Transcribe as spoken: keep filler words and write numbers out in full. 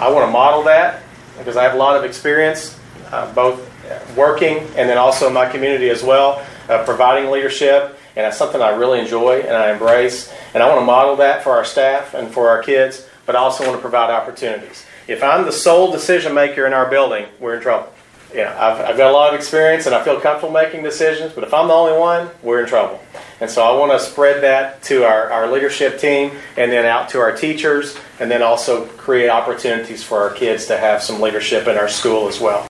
I want to model that because I have a lot of experience, uh, both working and then also in my community as well, uh, providing leadership, and that's something I really enjoy and I embrace. And I want to model that for our staff and for our kids, but I also want to provide opportunities. If I'm the sole decision maker in our building, we're in trouble. You know, I've, I've got a lot of experience and I feel comfortable making decisions, but if I'm the only one, we're in trouble. And so I want to spread that to our, our leadership team and then out to our teachers, and then also create opportunities for our kids to have some leadership in our school as well.